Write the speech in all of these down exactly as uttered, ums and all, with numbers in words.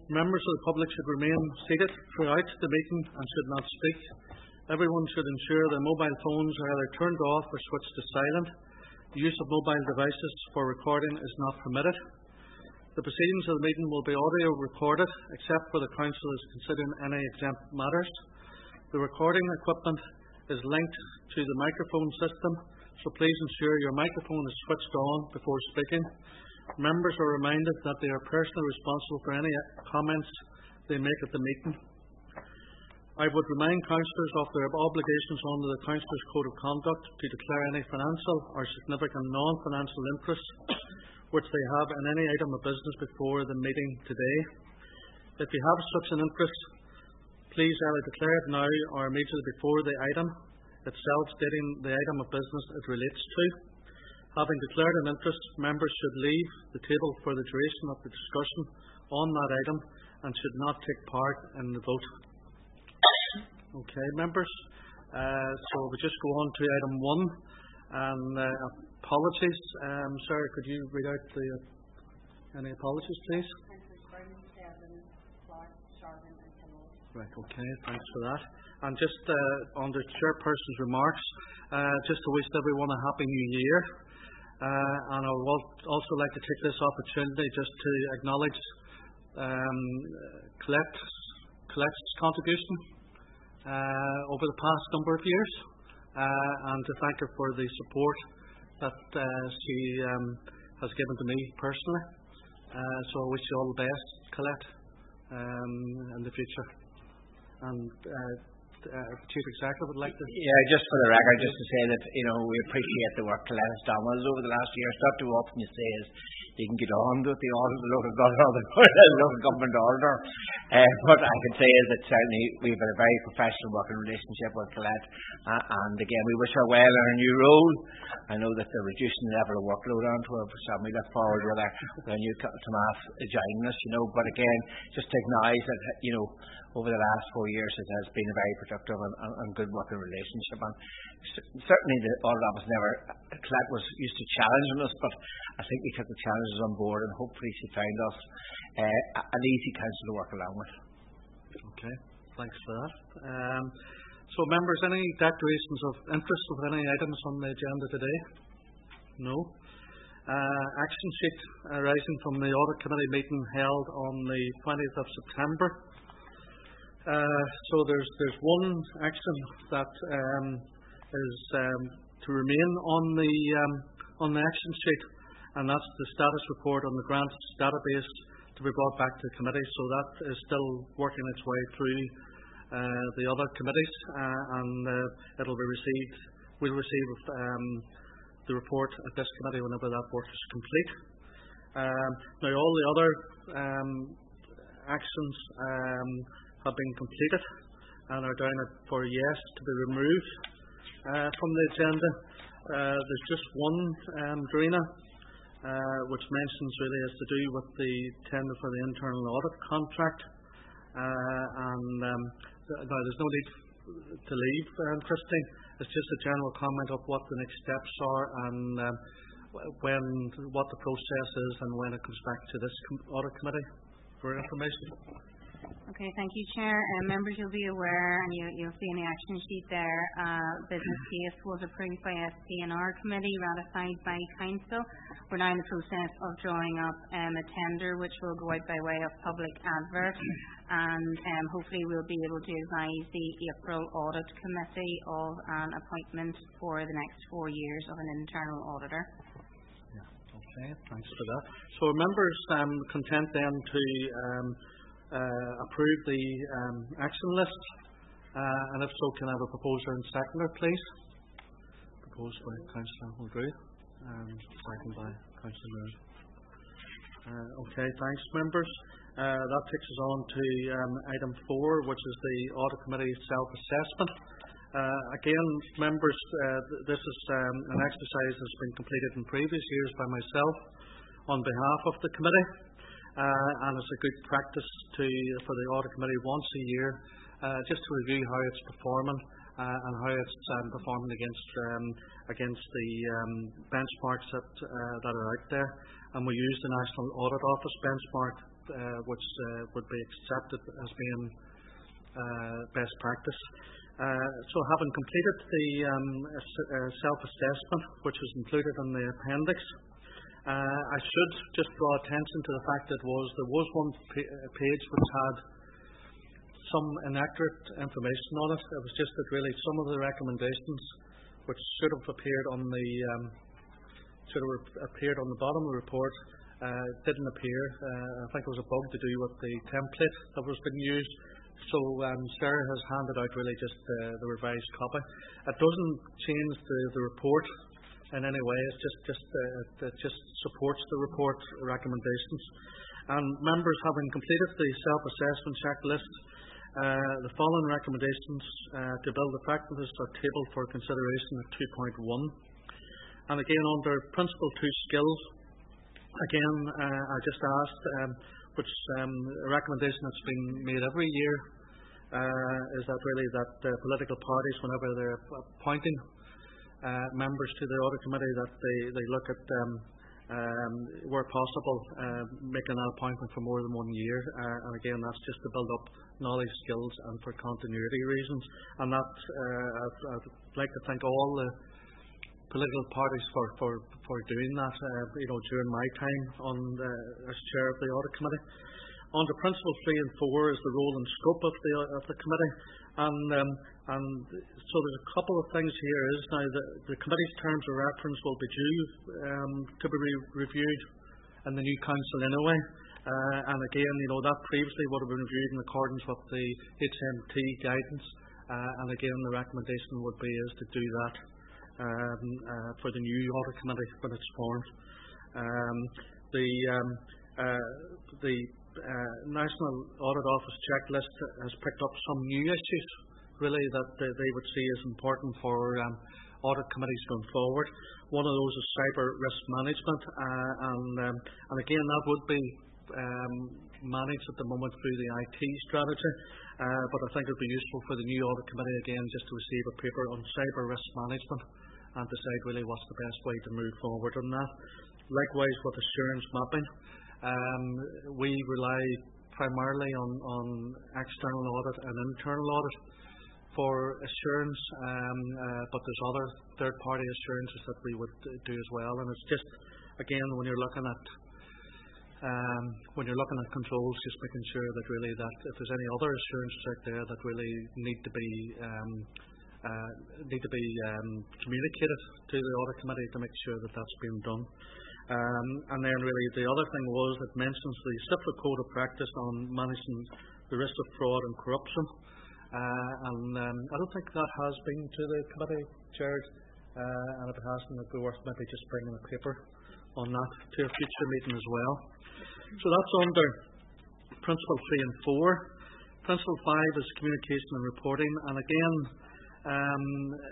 Members of the public should remain seated throughout the meeting and should not speak. Everyone should ensure their mobile phones are either turned off or switched to silent. The use of mobile devices for recording is not permitted. The proceedings of the meeting will be audio recorded, except where the Council is considering any exempt matters. The recording equipment is linked to the microphone system, so please ensure your microphone is switched on before speaking. Members are reminded that they are personally responsible for any comments they make at the meeting. I would remind councillors of their obligations under the Councillors' Code of Conduct to declare any financial or significant non-financial interests which they have in any item of business before the meeting today. If you have such an interest, please either declare it now or immediately before the item itself, stating the item of business it relates to. Having declared an interest, members should leave the table for the duration of the discussion on that item and should not take part in the vote. Okay, members. Uh, so we just go on to item one. And uh, apologies, um, Sarah, could you read out the uh, any apologies, please? Right. Okay. Thanks for that. And just uh, on the chairperson's remarks, uh, just to wish everyone a happy New Year. Uh, and I would also like to take this opportunity just to acknowledge um, Colette, Colette's contribution uh, over the past number of years, uh, and to thank her for the support that uh, she um, has given to me personally. Uh, so I wish you all the best, Colette, um, in the future. And uh, Uh, Chief Executive would like to... Yeah, just for the record, just to say that, you know, we appreciate the work Colette has done with us over the last year. It's not too often you say is you can get on with the audit, the local government, the local government auditor. Uh, what I can say is that certainly we've had a very professional working relationship with Colette, uh, and again, we wish her well in her new role. I know that they're reducing the level of workload onto her, so we look forward with her, with her new Tomas joining us, you know, but again, just to acknowledge that, you know, over the last four years it has been a very productive and, and, and good working relationship, and certainly the audit office never, Colette was used to challenging us, but I think we took the challenges on board and hopefully she found us uh, an easy council to work along with. Okay, thanks for that. Um, so members, any declarations of interest with any items on the agenda today? No. Uh, action sheet arising from the audit committee meeting held on the twentieth of September. Uh, so there's there's one action that um, is um, to remain on the um, on the action sheet, and that's the status report on the grants database to be brought back to the committee. So that is still working its way through uh, the other committees, uh, and uh, it'll be received. We'll receive um, the report at this committee whenever that work is complete. Um, now all the other um, actions Um, have been completed and are down for yes to be removed uh, from the agenda. Uh, there's just one, um, Drina, uh, which mentions really has to do with the tender for the internal audit contract. Uh, and um, th- no, there's no need to leave, um, Christine. It's just a general comment of what the next steps are and um, when, what the process is and when it comes back to this com- audit committee for information. Okay, thank you, Chair. Uh, members, you'll be aware, and you, you'll see in the action sheet there, uh, business case was approved by S P N R Committee, ratified by Council. We're now in the process of drawing up um, a tender which will go out by way of public advert, and um, hopefully we'll be able to advise the April Audit Committee of an appointment for the next four years of an internal auditor. Yeah, okay, thanks for that. So members, um, content then to um, Uh, approve the um, action list, uh, and if so, can I have a proposer and seconder, please? Proposed by Councillor Mulgrew, and seconded by Councillor Moore. Uh, okay, thanks, members. Uh, that takes us on to um, item four, which is the Audit Committee self-assessment. Uh, again, members, uh, th- this is um, an exercise that's been completed in previous years by myself on behalf of the committee. Uh, and it's a good practice to for the audit committee once a year, uh, just to review how it's performing uh, and how it's um, performing against um, against the um, benchmarks that uh, that are out there. And we use the National Audit Office benchmark uh, which uh, would be accepted as being uh, best practice. Uh, so having completed the um, uh, self-assessment, which is included in the appendix, uh, I should just draw attention to the fact that was there was one p- page which had some inaccurate information on it. It was just that really some of the recommendations which should have appeared on the um, should have appeared on the bottom of the report uh, didn't appear. Uh, I think it was a bug to do with the template that was being used. So um, Sarah has handed out really just uh, the revised copy. It doesn't change the, the report in any way. It's just just uh, it just supports the report recommendations. And members, having completed the self-assessment checklist, uh, the following recommendations uh, to build effectiveness are tabled for consideration at two point one. And again, under Principle two Skills, again, uh, I just asked, um, which um, a recommendation that's been made every year, uh, is that really that uh, political parties, whenever they're appointing uh, members to the audit committee, that they, they look at, um, um, where possible, uh, making that appointment for more than one year. Uh, and again, that's just to build up knowledge, skills, and for continuity reasons. And that, uh, I'd, I'd like to thank all the political parties for, for, for doing that, uh, you know, during my time on the, as chair of the audit committee. Under Principles three and four is the role and scope of the of the committee, and um, and so there's a couple of things here. Is now the, the committee's terms of reference will be due um, to be re- reviewed in the new council anyway, uh, and again, you know, that previously would have been reviewed in accordance with the H M T guidance, uh, and again, the recommendation would be is to do that. Um, uh, for the new audit committee when it's formed. Um, the um, uh, the uh, National Audit Office checklist has picked up some new issues, really, that they, they would see as important for um, audit committees going forward. One of those is cyber risk management, uh, and um, and again that would be um, managed at the moment through the I T strategy. Uh, but I think it would be useful for the new audit committee again just to receive a paper on cyber risk management and decide really what's the best way to move forward on that. Likewise with assurance mapping, um, we rely primarily on, on external audit and internal audit for assurance, um, uh, but there's other third-party assurances that we would do as well. And it's just, again, when you're looking at Um, when you're looking at controls, just making sure that really that if there's any other assurances out there that really need to be um, uh, need to be um, communicated to the audit committee to make sure that that's being done. Um, and then really the other thing was it mentions the CIFRA Code of Practice on managing the risk of fraud and corruption. Uh, and um, I don't think that has been to the committee chaired, uh, and if it hasn't, it'd be worth maybe just bringing a paper on that to a future meeting as well. So that's under Principle three and four. Principle five is communication and reporting, and again, um,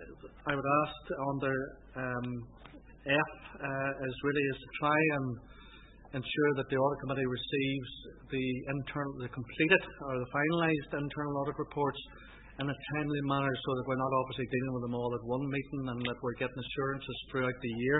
I would ask under um, F uh, is really is to try and ensure that the audit committee receives the internal, the completed or the finalised internal audit reports in a timely manner, so that we're not obviously dealing with them all at one meeting, and that we're getting assurances throughout the year.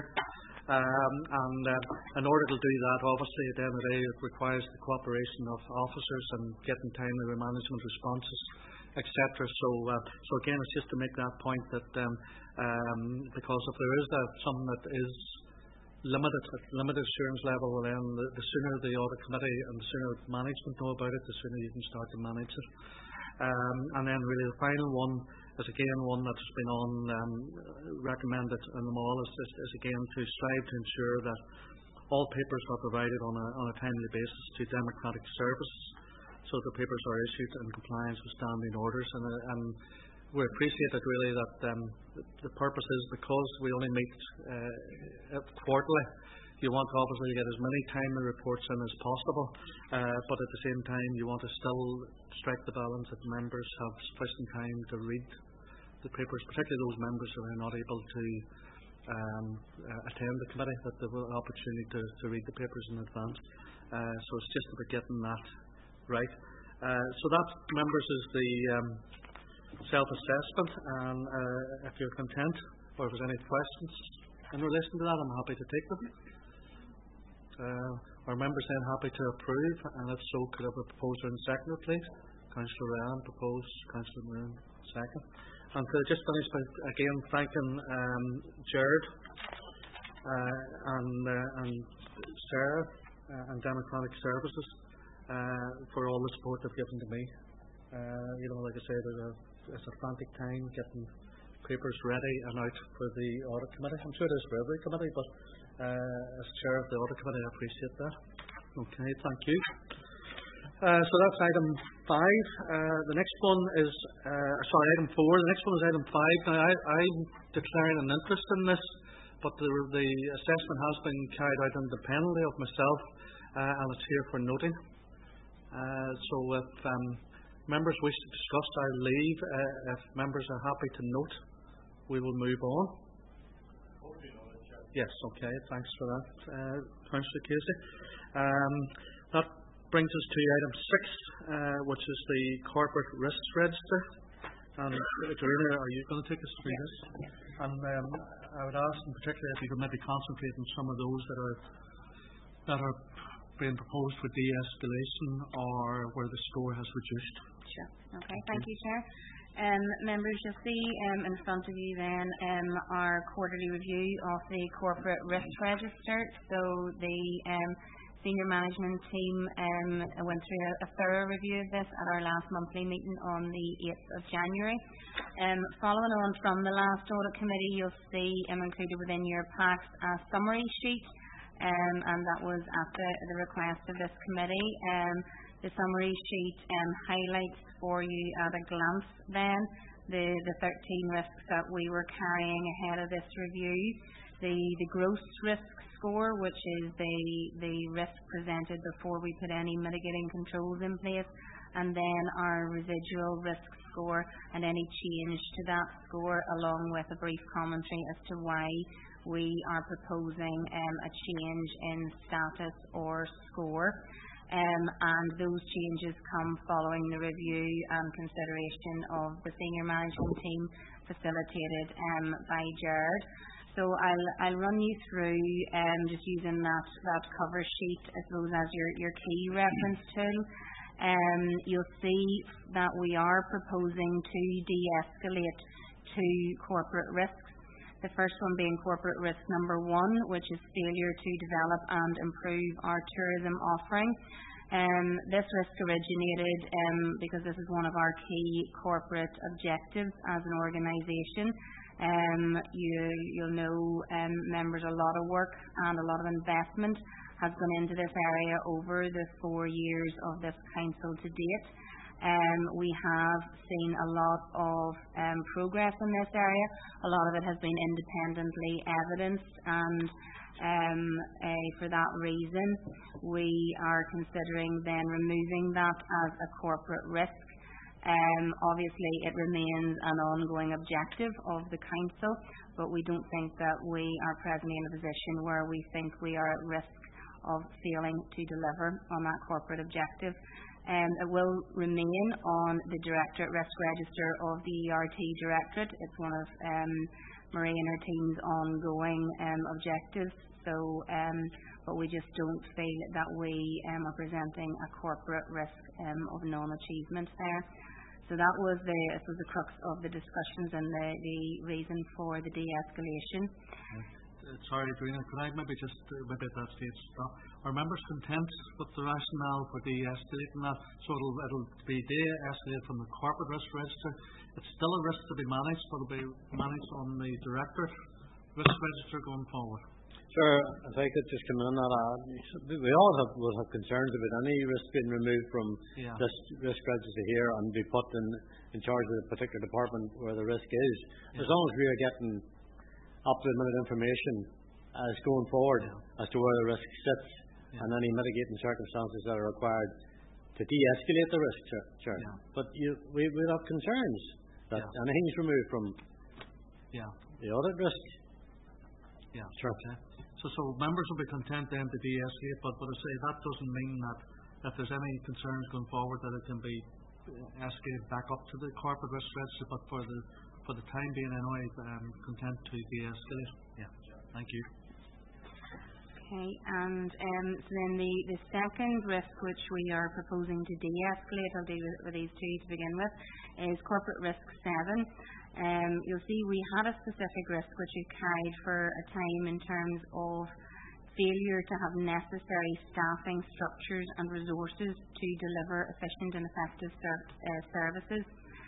Um, and uh, in order to do that, obviously at the end of the day, it requires the cooperation of officers and getting timely management responses, et cetera. So, uh, so again, it's just to make that point that um, um, because if there is uh, something that is limited at limited assurance level, well then the, the sooner the audit committee and the sooner management know about it, the sooner you can start to manage it. Um, and then really the final one is again one that's been on um, recommended in them all is, is, is again to strive to ensure that all papers are provided on a, on a timely basis to democratic services, so the papers are issued in compliance with standing orders. And, uh, and we appreciate that really that um, the, the purpose is because we only meet uh, quarterly. You want to obviously get as many timely reports in as possible, uh, but at the same time you want to still strike the balance that members have sufficient time to read the papers, particularly those members who are not able to um, uh, attend the committee, that they have an opportunity to, to read the papers in advance. Uh, so it's just about getting that right. Uh, so that, members, is the um, self-assessment, and uh, if you're content or if there's any questions in relation to that, I'm happy to take them. Uh, Are members then happy to approve? And if so, could I have a proposer and seconder, please? Councillor Ryan proposed, Councillor Moon second. And to just finish by again thanking um, Jared uh, and, uh, and Sarah uh, and Democratic Services uh, for all the support they've given to me. Uh, you know, like I say, there's a, it's a frantic time getting papers ready and out for the audit committee. I'm sure it is for every committee, but uh, as chair of the audit committee, I appreciate that. Okay, thank you. Uh, so that's item five. Uh, the next one is, uh, sorry, item four. The next one is item five. Now, I, I'm declaring an interest in this, but the, the assessment has been carried out independently of myself, uh, and it's here for noting. Uh, so if um, members wish to discuss, I'll leave. Uh, if members are happy to note, we will move on. Yes, okay, thanks for that, uh, Councillor Casey. Um, that brings us to item six, uh, which is the corporate risks register. And Dorina, are you going to take us through this? And um, I would ask, in particular, if you could maybe concentrate on some of those that are that are being proposed for de-escalation or where the score has reduced. Sure. Okay. Thank you, Chair. Um, members, you'll see um, in front of you then um, our quarterly review of the corporate risk register. So the um, senior management team um, went through a, a thorough review of this at our last monthly meeting on the eighth of January. Um, following on from the last audit committee, you'll see um, included within your packs a summary sheet, um, and that was at the, the request of this committee. Um, the summary sheet um, highlights for you at a glance then the, the thirteen risks that we were carrying ahead of this review. The, the gross risk score, which is the, the risk presented before we put any mitigating controls in place, and then our residual risk score and any change to that score, along with a brief commentary as to why we are proposing um, a change in status or score. Um, and those changes come following the review and consideration of the senior management team facilitated um, by Jared. So I'll, I'll run you through um, just using that, that cover sheet, I suppose, as your, your key reference tool. Um, you'll see that we are proposing to de-escalate two corporate risks. The first one being corporate risk number one, which is failure to develop and improve our tourism offering. Um, this risk originated um, because this is one of our key corporate objectives as an organisation. Um, you, you'll know, um, members, a lot of work and a lot of investment has gone into this area over the four years of this council to date. Um, we have seen a lot of um, progress in this area. A lot of it has been independently evidenced, and um, uh, for that reason we are considering then removing that as a corporate risk. Um, obviously it remains an ongoing objective of the council, but we don't think that we are presently in a position where we think we are at risk of failing to deliver on that corporate objective. Um, it will remain on the Directorate Risk Register of the E R T Directorate. It's one of um, Marie and her team's ongoing um, objectives. So, um, but we just don't feel that we um, are presenting a corporate risk um, of non-achievement there. So that was the, this was the crux of the discussions and the, the reason for the de-escalation. Uh, sorry, Dorina, could I maybe just uh, maybe at that stage stop? Are members content with the rationale for de-escalating that? So it'll, it'll be de-escalated from the corporate risk register. It's still a risk to be managed, but it'll be managed on the Directorate Risk Register going forward. Sure, if I could just come in on that, uh, we all have, will have concerns about any risk being removed from yeah. this risk register here and be put in, in charge of the particular department where the risk is. Yeah. As long as we are getting up-to-the-minute information as going forward yeah. as to where the risk sits yeah. and any mitigating circumstances that are required to de-escalate the risk, sure. Yeah. But you, we would have concerns that yeah. anything's removed from yeah. the audit risk. Yeah, sure. Okay. So, so members will be content then to de-escalate, but, but I say that doesn't mean that if there's any concerns going forward that it can be escalated back up to the corporate risk register, but for the for the time being anyway, um, content to de-escalate. Yeah, thank you. Okay, and um, so then the, the second risk which we are proposing to de-escalate, I'll deal with, with these two to begin with, is corporate risk seven. Um, you'll see we had a specific risk which we carried for a time in terms of failure to have necessary staffing structures and resources to deliver efficient and effective ser- uh, services.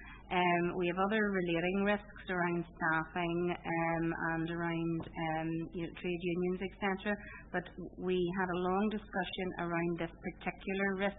Um, we have other relating risks around staffing um, and around um, you know, trade unions, et cetera. But we had a long discussion around this particular risk.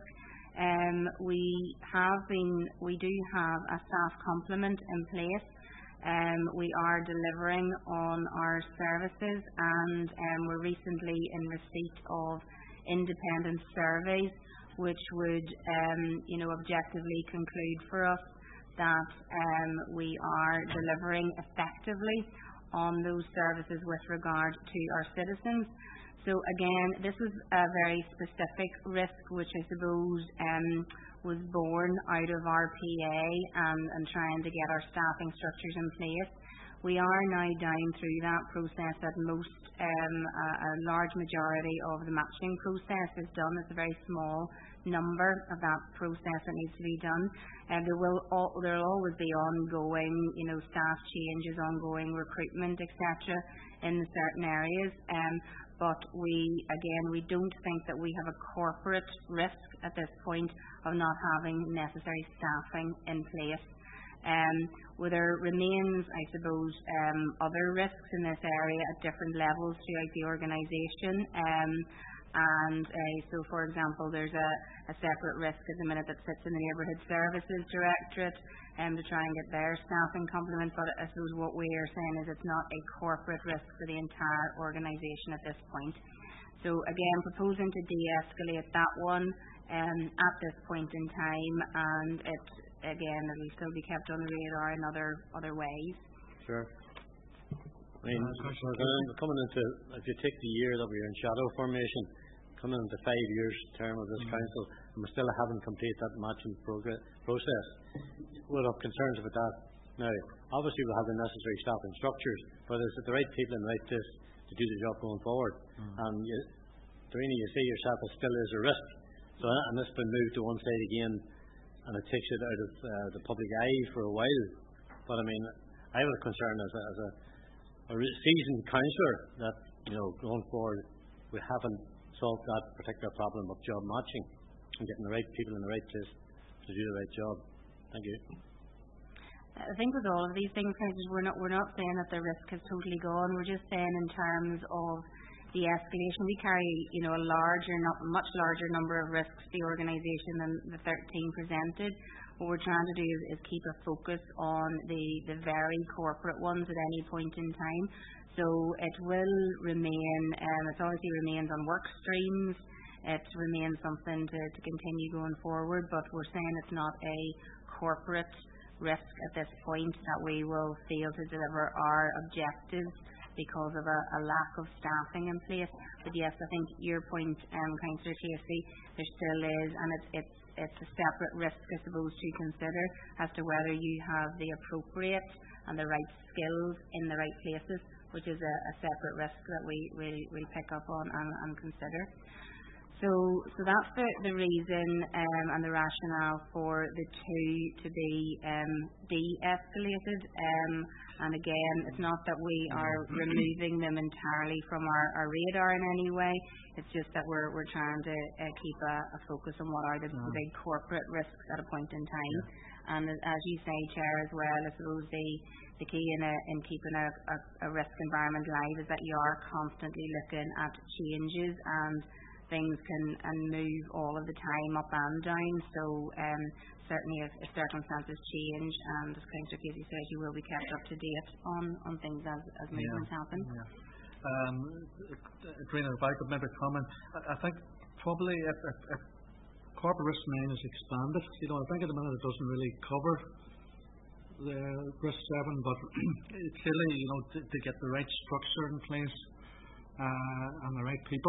Um, we have been, we do have a staff complement in place. Um, we are delivering on our services, and um, we're recently in receipt of independent surveys, which would, um, you know, objectively conclude for us that um, we are delivering effectively on those services with regard to our citizens. So again, this was a very specific risk which I suppose um, was born out of our P A and, and trying to get our staffing structures in place. We are now down through that process at most, um, a, a large majority of the matching process is done. It's a very small number of that process that needs to be done. And there will all, there will always be ongoing, you know, staff changes, ongoing recruitment, et cetera, in certain areas. Um, but we, again, we don't think that we have a corporate risk at this point of not having necessary staffing in place. Um, well, there remains, I suppose, um, other risks in this area at different levels throughout the organisation. Um, and uh, so, for example, there's a, a separate risk at the minute that sits in the Neighbourhood Services Directorate um, to try and get their staffing complement. But I suppose what we are saying is it's not a corporate risk for the entire organisation at this point. So, again, proposing to de-escalate that one um, at this point in time, and it again, it will still be kept on the radar in other other ways. Sure. I mean, we're coming into, if you take the year that we are in shadow formation, coming into five years term of this mm-hmm. council, and we still haven't completed that matching progress, process. We'll have concerns about that. Now, obviously we'll have the necessary staffing structures, but is it the right people in the right place to do the job going forward? Mm-hmm. And you, Dorina, you say yourself it still is a risk. So, and this has been moved to one side again, and it takes it out of uh, the public eye for a while. But I mean, I have a concern as a, as a, a seasoned councillor that, you know, going forward, we haven't solved that particular problem of job matching and getting the right people in the right place to do the right job. Thank you. I think with all of these things, we're not we're not saying that the risk has totally gone. We're just saying in terms of the escalation, we carry, you know, a larger, not much larger number of risks to the organisation than the thirteen presented. What we're trying to do is, is keep a focus on the, the very corporate ones at any point in time. So it will remain, um, it obviously remains on work streams. It remains something to, to continue going forward, but we're saying it's not a corporate risk at this point that we will fail to deliver our objectives because of a, a lack of staffing in place. But yes, I think your point, um, Councillor Casey, there still is, and it's, it's it's a separate risk, I suppose, to consider as to whether you have the appropriate and the right skills in the right places, which is a, a separate risk that we we we pick up on and, and consider. So, so that's the, the reason um, and the rationale for the two to be um, de-escalated. Um, and again, it's not that we are removing them entirely from our, our radar in any way. It's just that we're we're trying to uh, keep a, a focus on what are the, the big corporate risks at a point in time. Yeah. And as you say, Chair, as well, I suppose the the key in, a, in keeping a, a, a risk environment live is that you are constantly looking at changes, and things can and move all of the time up and down. So um, certainly if, if circumstances change, and as Councillor Casey says, you will be kept up to date on, on things as, as movements yeah. happen. Yeah. Um, Dorina, if I could maybe comment, I, I think probably if, if, if corporate risk nine is expanded, you know, I think at the minute it doesn't really cover the risk seven, but clearly, you know, to, to get the right structure in place uh, and the right people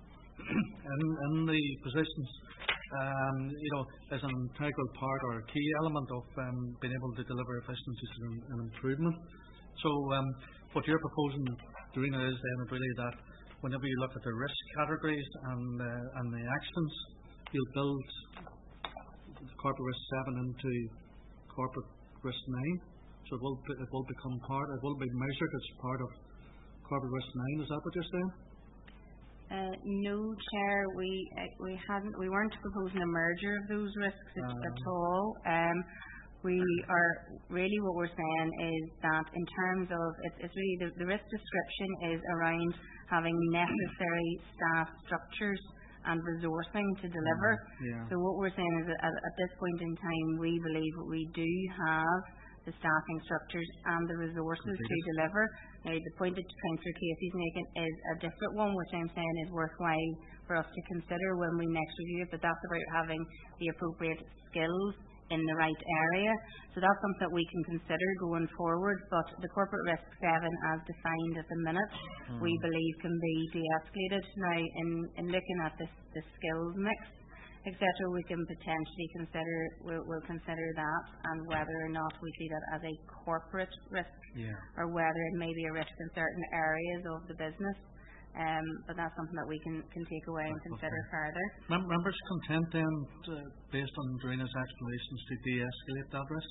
in, in the positions, um, you know, is an integral part or a key element of um, being able to deliver efficiencies and, and improvement. So um, what you're proposing, Dorina, is then really that whenever you look at the risk categories and uh, and the actions, you'll build corporate risk seven into corporate risk nine. So it will it will become part. It will be measured as part of corporate risk nine. Is that what you're saying? Uh, no, Chair. We uh, we hadn't. We weren't proposing a merger of those risks at, Uh, at all. Um, we are really what we're saying is that in terms of it's, it's really the, the risk description is around having necessary staff structures and resourcing to deliver. Yeah. So what we're saying is that at, at this point in time, we believe that we do have the staffing structures and the resources to deliver. Now, the point that Councillor Casey's making is a different one, which I'm saying is worthwhile for us to consider when we next review it, but that's about having the appropriate skills in the right area. So that's something that we can consider going forward, but the corporate risk seven as defined at the minute, mm. we believe can be de-escalated. Now, in, in looking at this, the skills mix, et cetera, we can potentially consider, we'll, we'll consider that and whether or not we see that as a corporate risk yeah. or whether it may be a risk in certain areas of the business. Um, but that's something that we can, can take away and consider okay. further. Mem- members content then, to, based on Drena's explanations, to de-escalate that risk?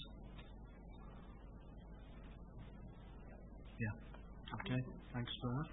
Yeah. Okay. Thanks for that.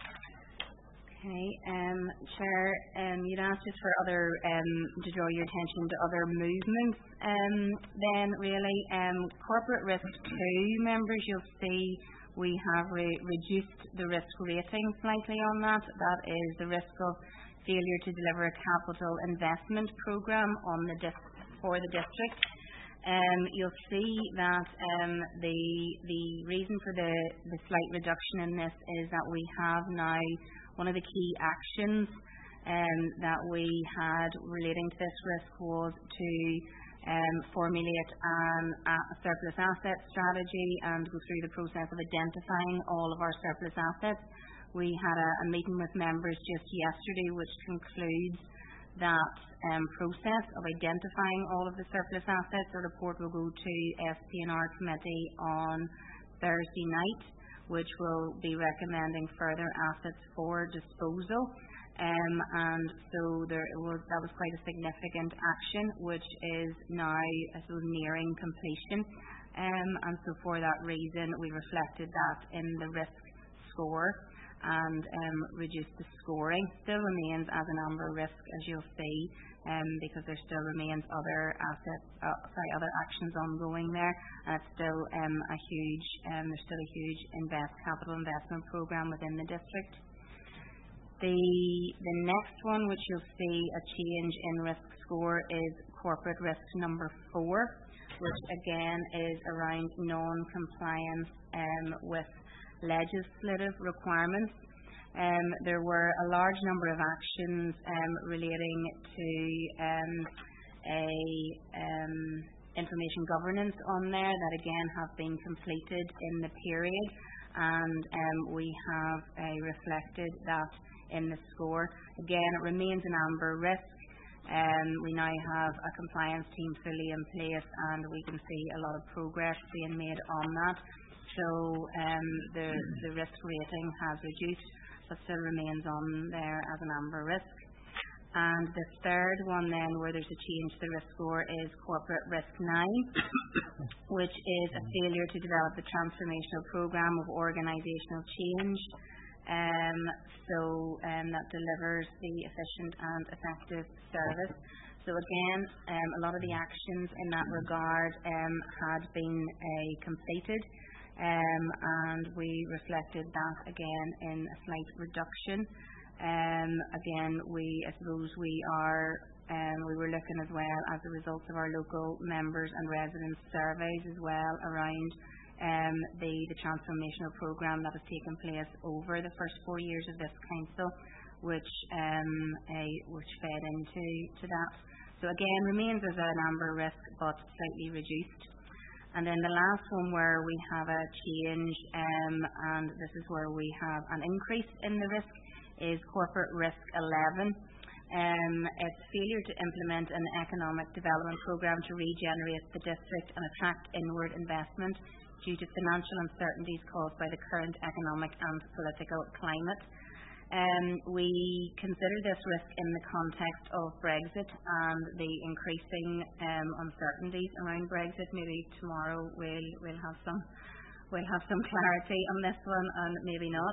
Okay, um, Chair, um, you'd asked us for other, um, to draw your attention to other movements. Um, then really, um, corporate risk two members, you'll see we have re- reduced the risk rating slightly on that. That is the risk of failure to deliver a capital investment programme on the dis- for the district. Um, you'll see that um, the the reason for the, the slight reduction in this is that we have now one of the key actions um, that we had relating to this risk was to um, formulate an, a surplus asset strategy and go through the process of identifying all of our surplus assets. We had a, a meeting with members just yesterday which concludes that um, process of identifying all of the surplus assets. The report will go to S P N R committee on Thursday night, which will be recommending further assets for disposal. Um, and so there was, that was quite a significant action, which is now, I suppose, nearing completion. Um, and so for that reason, we reflected that in the risk score and um, reduced the scoring. Still remains as an amber risk, as you'll see, um, because there still remains other assets, uh, sorry, other actions ongoing there, and it's still um, a huge, um, there's still a huge invest capital investment program within the district. The the next one, which you'll see a change in risk score, is corporate risk number four, which again is around non-compliance um, with legislative requirements. Um, there were a large number of actions um, relating to um, a um, information governance on there that again have been completed in the period, and um, we have uh, reflected that in the score. Again, it remains an amber risk. Um, we now have a compliance team fully in place, and we can see a lot of progress being made on that. So um, the, the risk rating has reduced, but still remains on there as an amber risk. And the third one then, where there's a change to the risk score, is corporate risk nine, which is a failure to develop the transformational programme of organisational change. Um, so um, that delivers the efficient and effective service. So again, um, a lot of the actions in that regard um, had been uh, completed. Um, and we reflected that again in a slight reduction. Um, again, we, I suppose we are, um, we were looking as well as the results of our local members and residents surveys as well around um, the, the transformational programme that has taken place over the first four years of this council, which um, a, which fed into to that. So again, remains as an amber risk, but slightly reduced. And then the last one where we have a change, um, and this is where we have an increase in the risk, is corporate risk eleven. Um, it's failure to implement an economic development programme to regenerate the district and attract inward investment due to financial uncertainties caused by the current economic and political climate. Um, we consider this risk in the context of Brexit and the increasing um, uncertainties around Brexit. Maybe tomorrow we'll we'll have some we'll have some clarity on this one, and maybe not.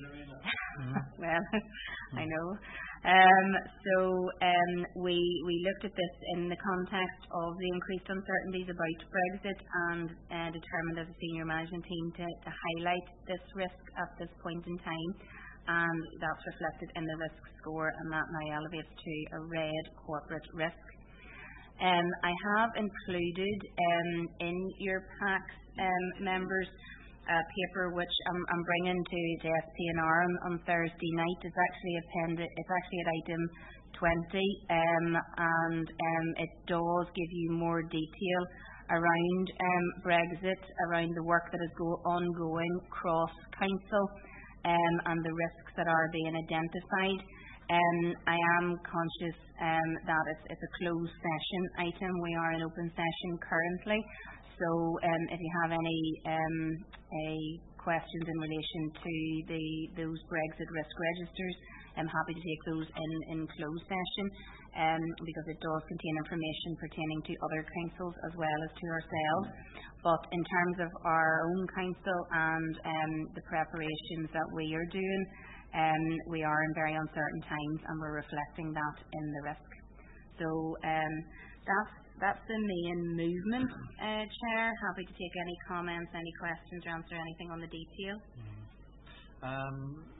Well, I know. Um, so um, we we looked at this in the context of the increased uncertainties about Brexit, and uh, determined as a senior management team to, to highlight this risk at this point in time, and that's reflected in the risk score, and that now elevates to a red corporate risk. Um, I have included um, in your packs, um, members, a paper which I'm, I'm bringing to, to S P N R on, on Thursday night. It's actually appended. It's actually at item twenty, um, and um, it does give you more detail around um, Brexit, around the work that is go- ongoing cross council, um, and the risks that are being identified. Um, I am conscious um, that it's, it's a closed session item. We are in open session currently. So um, if you have any um, a questions in relation to the those Brexit risk registers, I'm happy to take those in, in closed session, um, because it does contain information pertaining to other councils as well as to ourselves. But in terms of our own council and um, the preparations that we are doing, um, we are in very uncertain times, and we're reflecting that in the risk. So um, that's That's the main movement, uh, Chair. Happy to take any comments, any questions, or answer anything on the detail. Mm. Um,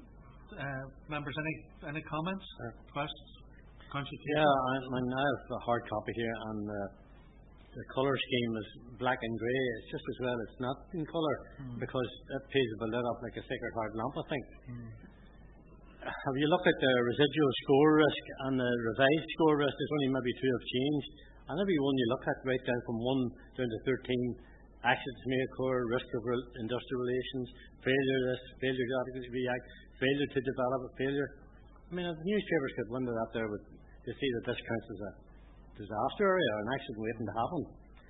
uh, members, any any comments or questions? Yeah, I, I mean, I have a hard copy here, and uh, the colour scheme is black and grey. It's just as well it's not in colour, mm. because that page will lit up like a Sacred Heart lamp, I think. Mm. Have you looked at the residual score risk and the revised score risk? There's only maybe two have changed. And every one you look at, right down from one down to thirteen, accidents may occur, risk of re- industrial relations, failure this, failure to adequately react, failure to develop, failure. I mean, the newspapers could wonder that there with, to see that this counts as a disaster area or an accident waiting to happen.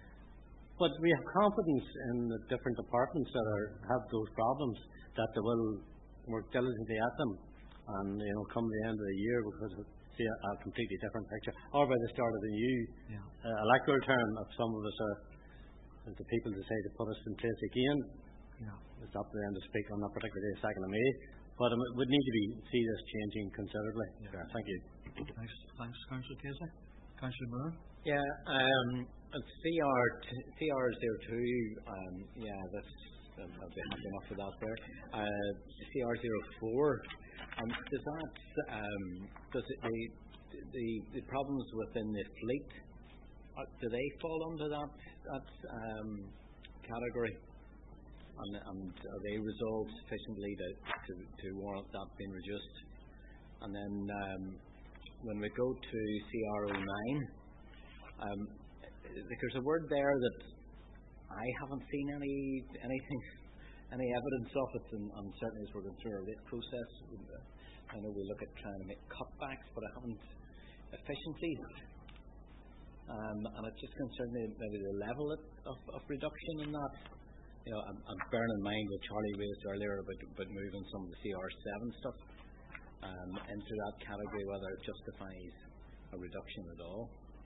But we have confidence in the different departments that are have those problems, that they will work diligently at them, and you know, come the end of the year, because of see a, a completely different picture, or by the start of the new yeah. uh, electoral term, if some of us are, if the people decide to put us in place again, yeah. it's up to them to speak on that particular day, second of May. But um, it would need to be see this changing considerably. Yeah. Thank you. Thanks, thanks, Councillor Casey. Councillor Moore. Yeah, um, C R C R zero two. Um, yeah, that's um, I've been enough of that there. Uh, C R zero four. Um, does that um, does it the, the the problems within the fleet, uh, do they fall under that that um, category, and, and are they resolved sufficiently to, to, to warrant that being reduced? And then um, when we go to C R zero nine, um, there's a word there that I haven't seen any anything. Any evidence of it, and, and certainly as we're going through our rate process, I know we look at trying to make cutbacks, but I haven't efficiencies, um, and it's just concerned maybe the level of, of, of reduction in that. You know, I'm, I'm bearing in mind what Charlie raised earlier about, about moving some of the C R seven stuff um, into that category, whether it justifies a reduction at all.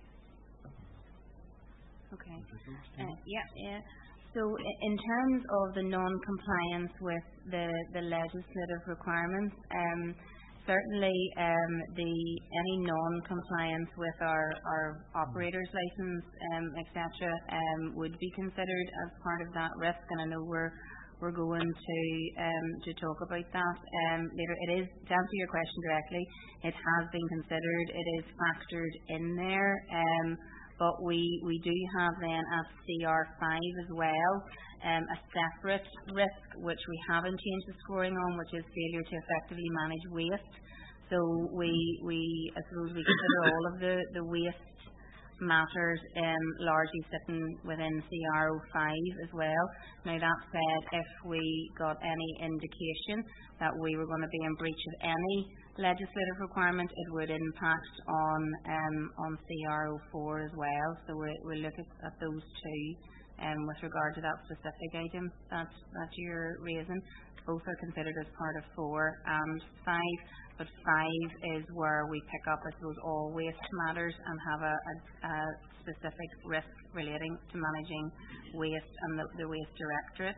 Okay. Uh, yeah, yeah. So in terms of the non-compliance with the, the legislative requirements, um, certainly um, the any non-compliance with our, our operator's license, um, et cetera, um, would be considered as part of that risk. And I know we're we're going to um, to talk about that um, later. It is, to answer your question directly, it has been considered. It is factored in there. Um, But we, we do have then at C R five as well um, a separate risk which we haven't changed the scoring on, which is failure to effectively manage waste. So we we I suppose we consider all of the, the waste matters um, largely sitting within C R zero five as well. Now that said, if we got any indication that we were going to be in breach of any legislative requirement, it would impact on um, on C R zero four as well. So we we look at, at those two um, with regard to that specific item that, that you're raising. Both are considered as part of four and five, but five is where we pick up, I suppose, all waste matters and have a, a, a specific risk relating to managing waste and the, the Waste Directorate.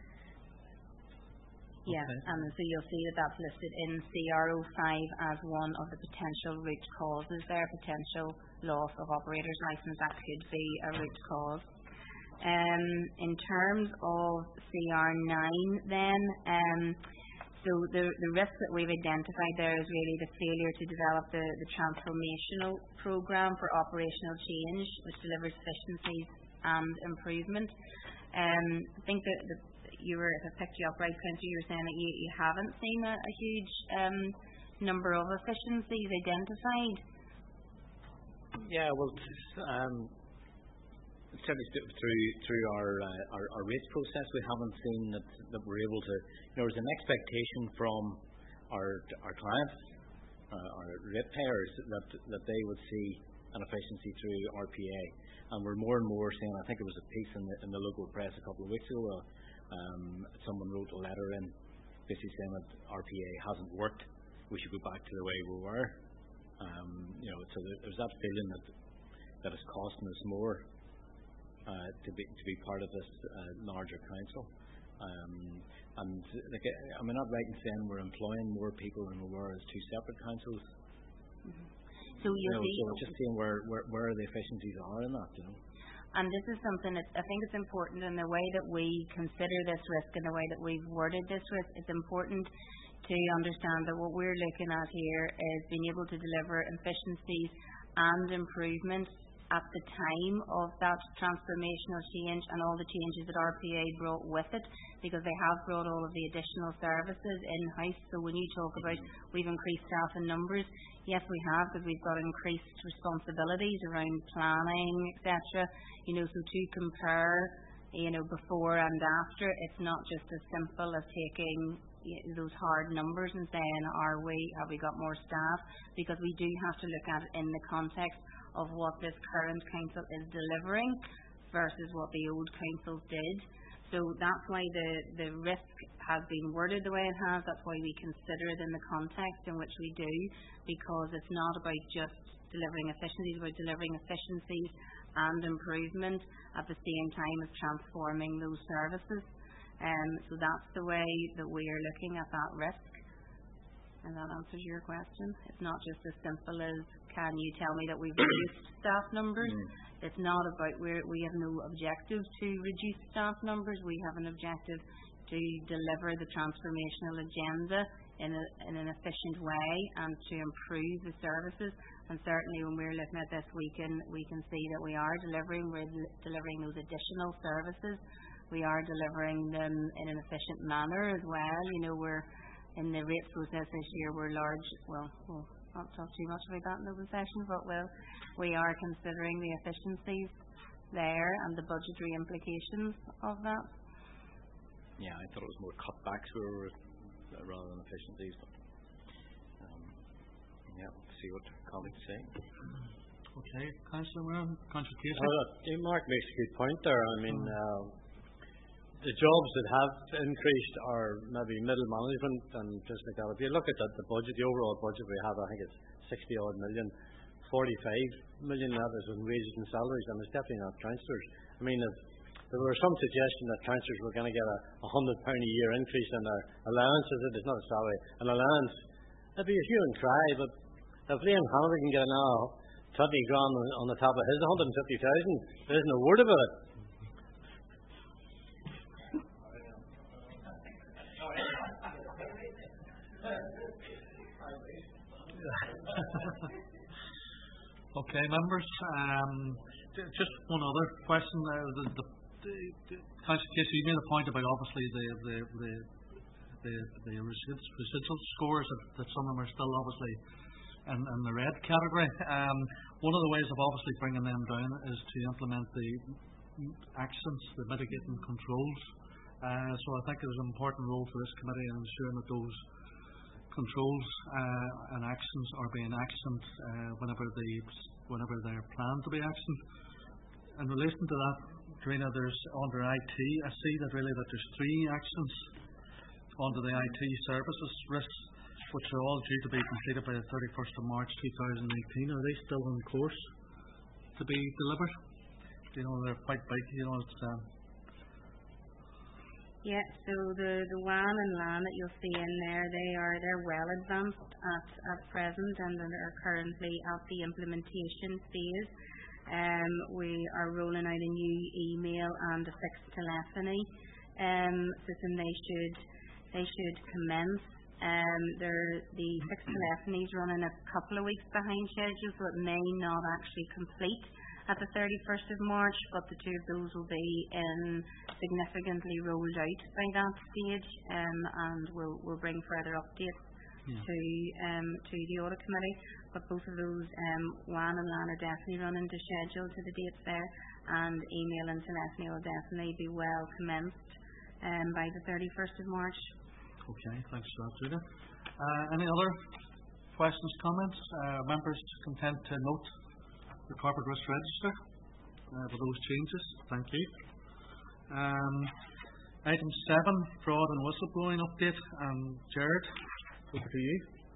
Yeah, Okay. and so you'll see that that's listed in C R O five as one of the potential root causes there, potential loss of operator's licence. That could be a root cause. Um, in terms of C R nine then, um, so the, the risk that we've identified there is really the failure to develop the, the transformational programme for operational change, which delivers efficiencies and improvement. Um, I think that the, you were, if I picked you up right, Councillor, you were saying that you, you haven't seen a, a huge um, number of efficiencies identified. Yeah, well, um, certainly through through our, uh, our our rates process, we haven't seen that that we're able to. You know, there's an expectation from our our clients, uh, our ratepayers, that that they would see an efficiency through R P A, and we're more and more seeing. I think it was a piece in the in the local press a couple of weeks ago. Uh, um, someone wrote a letter in, basically saying that R P A hasn't worked. We should go back to the way we were. Um, you know, so there's that feeling that that it's costing us more uh, to be to be part of this uh, larger council. Um, and like, am I not right in saying we're employing more people than we were as two separate councils? Mm-hmm. So you'll you know, see. so just seeing where, where where the efficiencies are in that, you know. And this is something that I think it's important in the way that we consider this risk and the way that we've worded this risk. It's important to understand that what we're looking at here is being able to deliver efficiencies and improvements at the time of that transformational change and all the changes that R P A brought with it, because they have brought all of the additional services in-house. So when you talk about we've increased staff and numbers, yes, we have, because we've got increased responsibilities around planning, et cetera. You know, so to compare, you know, before and after, it's not just as simple as taking those hard numbers and saying, are we, have we got more staff? Because we do have to look at it in the context of what this current council is delivering versus what the old councils did. So that's why the, the risk has been worded the way it has. That's why we consider it in the context in which we do, because it's not about just delivering efficiencies, it's about delivering efficiencies and improvement at the same time as transforming those services. Um, so that's the way that we are looking at that risk. And that answers your question. It's not just as simple as, can you tell me that we've reduced staff numbers? Mm. It's not about, we're, we have no objective to reduce staff numbers. We have an objective to deliver the transformational agenda in, a, in an efficient way and to improve the services. And certainly when we're looking at this, we can, we can see that we are delivering, we're del- delivering those additional services. We are delivering them in an efficient manner as well. You know, we're in the rates process this year, we're large, well, we'll not talk too much about that in open session, but well, we are considering the efficiencies there and the budgetary implications of that. Yeah, I thought it was more cutbacks we were uh, rather than efficiencies, but um, yeah, we'll see what colleagues say. Okay, Councillor Moran, Councillor Casey. Uh, Mark makes a good point there. I mean, uh, the jobs that have increased are maybe middle management and just like that. If you look at the, the budget, the overall budget we have, I think it's sixty odd million, forty-five million that is in wages and salaries, and it's definitely not councillors. I mean, if there were some suggestion that councillors were going to get a, a hundred pound a year increase in their allowances, it is not a salary, an allowance, that'd be a hue and cry. But if Liam Hannity can get now twenty grand on, on the top of his one hundred fifty thousand, there isn't a word about it. Okay, members. Um, just one other question. Uh, the, the, the, the, Councillor Casey, you made a point about obviously the the the, the, the residual scores that, that some of them are still obviously in, in the red category. Um, one of the ways of obviously bringing them down is to implement the actions, the mitigating controls. Uh, so I think there's an important role for this committee in ensuring that those controls uh, and actions are being actioned uh, whenever they whenever they're planned to be actioned. In relation to that, Karina, there's under I T, I see that really that there's three actions under the I T services risks, which are all due to be completed by the thirty-first of March two thousand eighteen. Are they still on course to be delivered? You know, they're quite big, you know, it's... Um, Yeah, so the, the W A N and LAN that you'll see in there, they are, they're well advanced at, at present and are currently at the implementation phase. Um, we are rolling out a new email and a fixed telephony um, system. They should, they should commence. Um, they're, the fixed telephony is running a couple of weeks behind schedule, so it may not actually complete at the thirty-first of March, but the two of those will be um, significantly rolled out by that stage, um, and we'll, we'll bring further updates yeah. to um, to the audit committee. But both of those, um, W A N and LAN, are definitely running to schedule to the dates there, and email and telephony will definitely be well commenced um, by the thirty-first of March. Okay, thanks for that, Julia. Uh, any other questions, comments? Uh, members content to note the corporate risk register uh, with those changes? Thank you. Um, item seven, fraud and whistleblowing update. Um, Jared, over to you.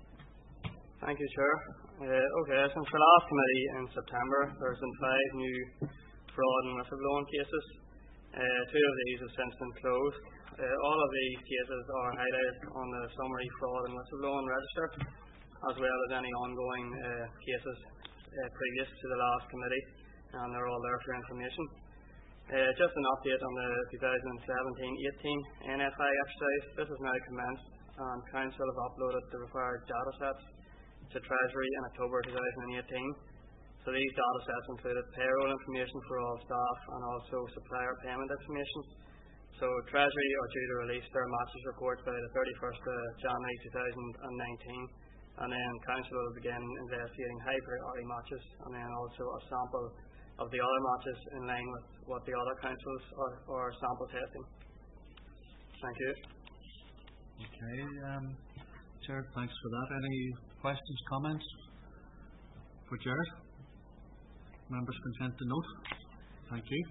Thank you, Chair. Uh, okay, since the last committee in September, there's been five new fraud and whistleblowing cases. Uh, two of these have since been closed. Uh, all of these cases are highlighted on the summary fraud and whistleblowing register, as well as any ongoing uh, cases uh, previous to the last committee, and they're all there for information. Uh, just an update on the two thousand seventeen eighteen N F I exercise. This has now commenced, and Council have uploaded the required data sets to Treasury in October two thousand eighteen. So these data sets included payroll information for all staff and also supplier payment information. So Treasury are due to release their matches report by the thirty-first of January two thousand nineteen, and then Council will begin investigating high priority matches, and then also a sample of the other matches in line with what the other councils are, are sample testing. Thank you. Okay, um, Chair, thanks for that. Any questions, comments for Jared? Members content to note? Thank you.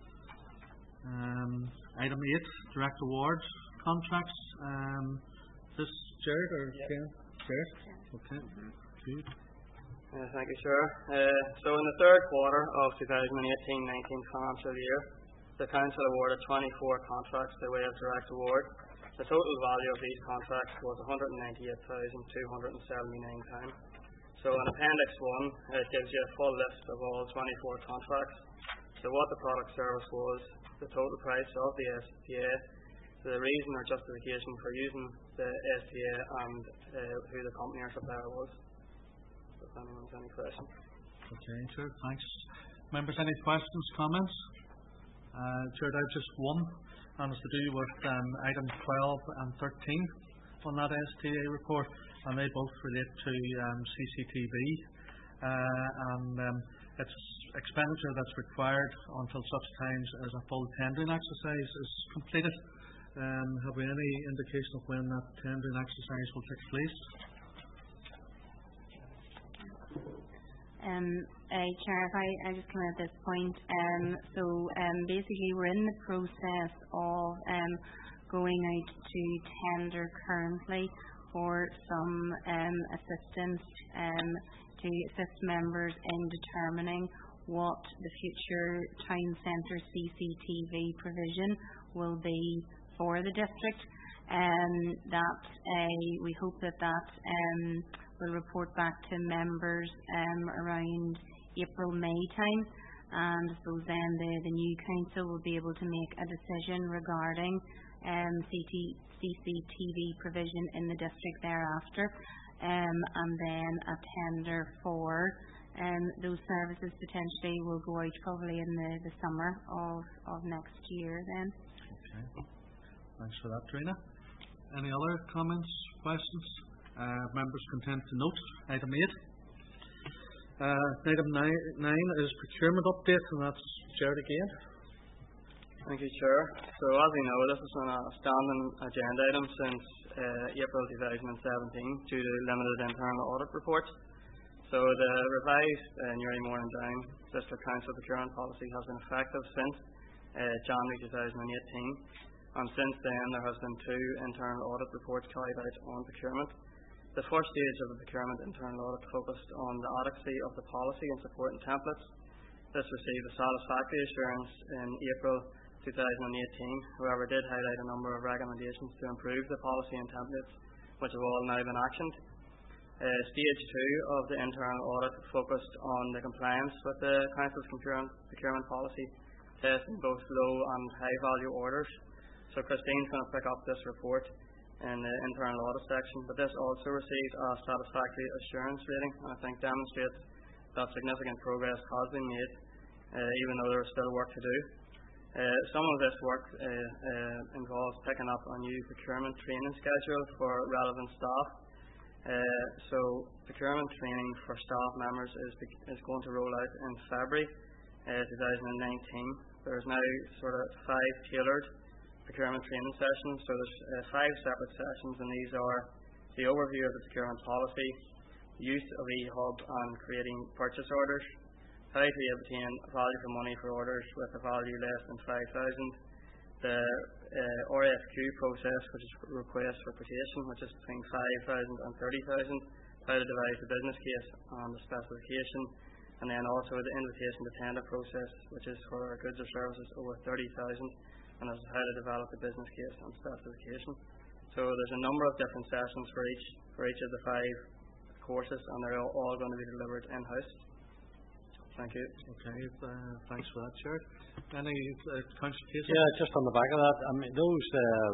Um, item eight, direct awards contracts. Um, is this Jared or yep. Ken? Jared? Okay. Good. Uh, thank you, Chair. Uh, so in the third quarter of two thousand eighteen nineteen financial year, the Council awarded twenty-four contracts by way of direct award. The total value of these contracts was one hundred ninety-eight thousand two hundred seventy-nine pounds. So in Appendix one, it gives you a full list of all twenty-four contracts. So what the product service was, the total price of the S P A, the reason or justification for using the S P A, and uh, who the company or supplier was. If anyone has any questions. Okay, sure, thanks. Members, any questions, comments? Uh, Chair, I have just one, and it's to do with um, item twelve and thirteen on that S T A report, and they both relate to um, C C T V, uh, and um, it's expenditure that's required until such times as a full tendering exercise is completed. Um, have we any indication of when that tendering exercise will take place? Um, uh, Chair, if I, I just come in at this point, um, so um, basically we're in the process of um, going out to tender currently for some um, assistance um, to assist members in determining what the future town centre C C T V provision will be for the district. Um, that uh, we hope that that um, will report back to members um, around April, May time, and I suppose then the, the new council will be able to make a decision regarding um, C C T V provision in the district thereafter, um, and then a tender for um, those services potentially will go out probably in the, the summer of, of next year then. Okay, thanks for that, Trina. Any other comments, questions? Uh, members content to note item eight. Uh, item nine, nine is procurement update, and that's Jared again. Thank you, Chair. So as we know, this has been a standing agenda item since uh, April two thousand seventeen due to limited internal audit reports. So the revised uh, Newry Morning Down District Council procurement policy has been effective since, uh, January two thousand eighteen, and since then there has been two internal audit reports carried out on procurement. The first stage of the procurement internal audit focused on the adequacy of the policy and supporting templates. This received a satisfactory assurance in April two thousand eighteen, however did highlight a number of recommendations to improve the policy and templates, which have all now been actioned. Uh, stage two of the internal audit focused on the compliance with the Council's procurement, procurement policy, testing both low and high value orders. So Christine's going to pick up this report in the internal audit section, but this also received a satisfactory assurance rating, and I think demonstrates that significant progress has been made, uh, even though there is still work to do. Uh, some of this work uh, uh, involves picking up a new procurement training schedule for relevant staff. Uh, so procurement training for staff members is is going to roll out in February uh, two thousand nineteen. There's now sort of five tailored procurement training sessions. So there's uh, five separate sessions, and these are the overview of the procurement policy, use of eHub and creating purchase orders, how to obtain value for money for orders with a value less than five thousand, the uh, R F Q process, which is request for quotation, which is between five thousand and thirty thousand, how to devise the business case and the specification, and then also the invitation to tender process, which is for goods or services over thirty thousand, and is how to develop the business case and specification. So there's a number of different sessions for each for each of the five courses, and they're all, all going to be delivered in-house. Thank you. Okay, uh, thanks for that, Chair. Any uh, Councillor Casey? Yeah, just on the back of that, I mean, those uh,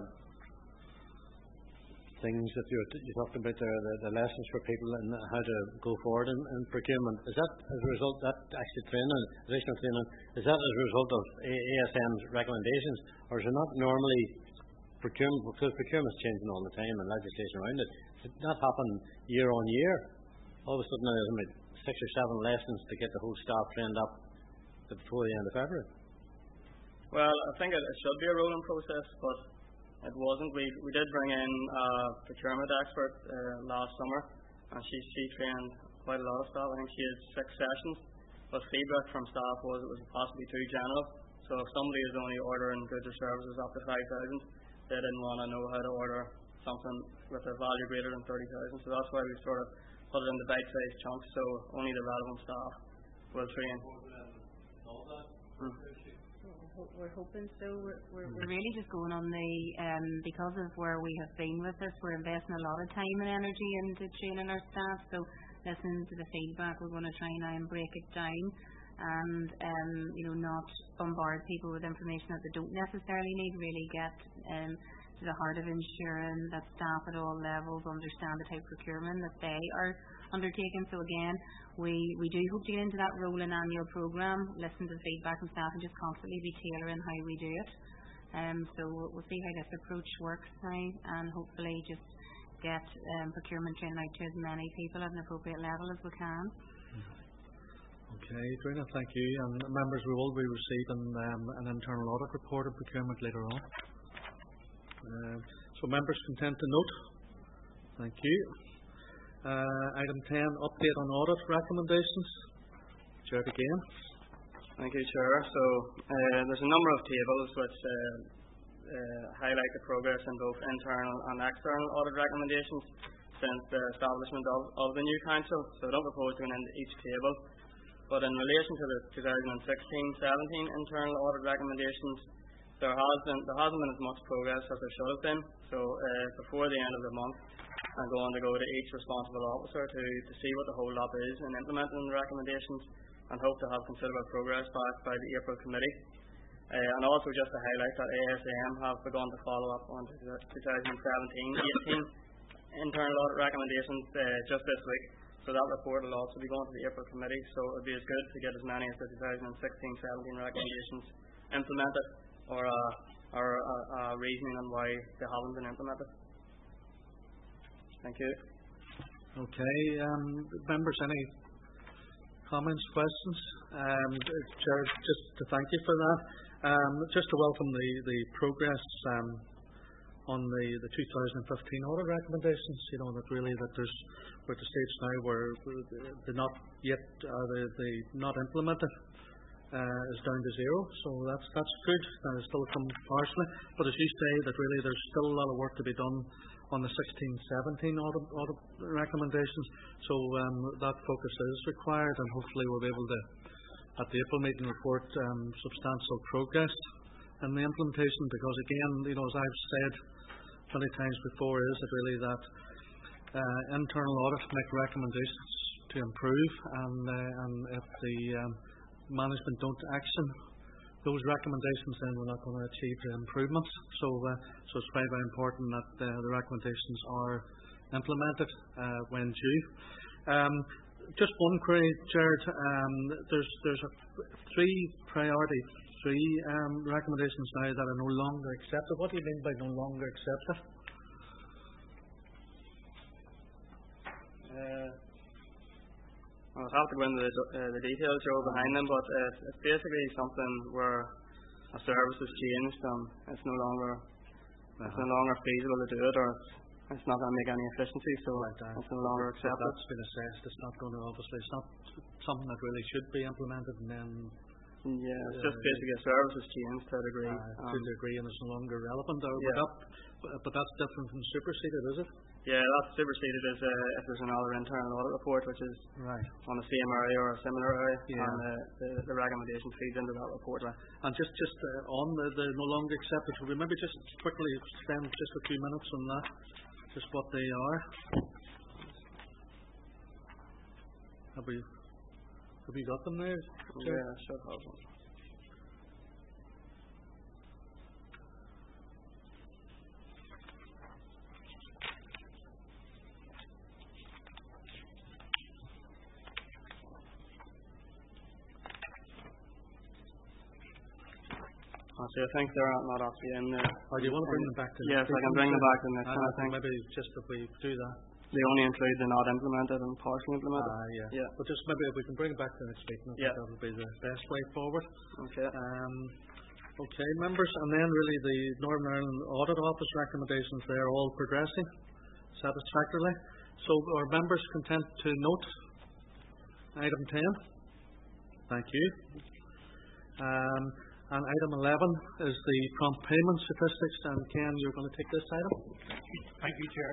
things that you you talked about there, the, the lessons for people and how to go forward in, in procurement, is that as a result, that actually training, additional training, is that as a result of A S M's recommendations, or is it not normally procurement, because procurement's changing all the time and legislation around it, does it not happen year on year? All of a sudden there's about six or seven lessons to get the whole staff trained up before the end of February. Well, I think it, it should be a rolling process, but it wasn't. We we did bring in a procurement expert uh, last summer, and she she trained quite a lot of staff. I think she had six sessions, but feedback from staff was it was possibly too general. So if somebody is only ordering goods or services up to five thousand, they didn't want to know how to order something with a value greater than thirty thousand. So that's why we sort of put it in the bite-sized chunks, so only the relevant staff will train. Hmm. We're hoping so. We're, we're, we're really just going on the, um, because of where we have been with this, we're investing a lot of time and energy into training our staff, so listening to the feedback, we're going to try now and break it down and, um, you know, not bombard people with information that they don't necessarily need, really get um, to the heart of ensuring that staff at all levels understand the type of procurement that they are undertaking. So again, we, we do hope to get into that rolling annual programme, listen to the feedback from staff and just constantly be tailoring how we do it. Um, so we'll, we'll see how this approach works now, and hopefully just get um, procurement training out to as many people at an appropriate level as we can. Okay, Drina, thank you. And members, we will be receiving um, an internal audit report of procurement later on. Uh, so members content to note. Thank you. Uh, item ten, update on audit recommendations. Chair again. Thank you, Chair. So uh, there's a number of tables which uh, uh, highlight the progress in both internal and external audit recommendations since the establishment of, of the new council. So I don't propose going into each table, but in relation to the two thousand sixteen seventeen internal audit recommendations, there has been there hasn't been as much progress as there should have been. So uh, before the end of the month, I'm going to go to each responsible officer to, to see what the hold up is in implementing the recommendations, and hope to have considerable progress back by the April committee. Uh, and also just to highlight that A S M have begun to follow up on the twenty seventeen eighteen internal audit recommendations uh, just this week. So that report will also be going to the April committee. So it would be as good to get as many as the twenty sixteen seventeen recommendations implemented, or uh, or uh, uh, reasoning on why they haven't been implemented. Thank you. Okay, um, members, any comments, questions? Um, Chair, just to thank you for that. Um, just to welcome the, the progress um, on the, the two thousand fifteen audit recommendations. You know, that really that there's we're at the stage now where they're not yet uh, they they not implemented. uh, is down to zero, so that's that's good. That has still come partially, but as you say, that really there's still a lot of work to be done on the sixteen seventeen audit, audit recommendations. So um, that focus is required, and hopefully we'll be able to, at the April meeting, report um, substantial progress in the implementation. Because again, you know, as I've said many times before, is it really that uh, internal audit make recommendations to improve, and uh, and if the um, management don't action those recommendations, then we're not going to achieve the improvements. So, uh, so it's very, very important that uh, the recommendations are implemented uh, when due. Um, just one query, Jared. Um, there's there's a three priority three um, recommendations now that are no longer accepted. What do you mean by no longer accepted? Uh, I'll have to go into the, uh, the details, Joe, behind them, but uh, it's, it's basically something where a service has changed and it's no longer uh-huh. it's no longer feasible to do it, or it's, it's not going to make any efficiency, so right, uh, it's no longer accepted. That's been assessed. It's not going to, obviously, it's not something that really should be implemented, and then yeah, it's uh, just basically a service has changed to a degree. Uh, um, to a degree, and it's no longer relevant. Or, yeah. but, that, but, but that's different from superseded, is it? Yeah, that's superseded as uh, if there's another internal audit report which is right on the same area or a similar area, yeah. and uh, the, the recommendation feeds into that report. Right. And just just uh, on the, the no longer accepted, could we maybe just quickly spend just a few minutes on that, just what they are? Have we have we got them there? Yeah, I should have them. So I think they're not actually in there. Or do you want to bring them back to yes, I can bring them back to the next one, I think. Maybe just if we do that. They only include the not implemented and partially implemented. Ah, yeah. yeah. But just maybe if we can bring it back to the next meeting, I think yeah. that would be the best way forward. Okay. Um, okay, members, and then really the Northern Ireland Audit Office recommendations, they're all progressing satisfactorily. So are members content to note item ten? Thank you. Um, And item eleven is the prompt payment statistics. And Ken, you're going to take this item? Thank you, Chair.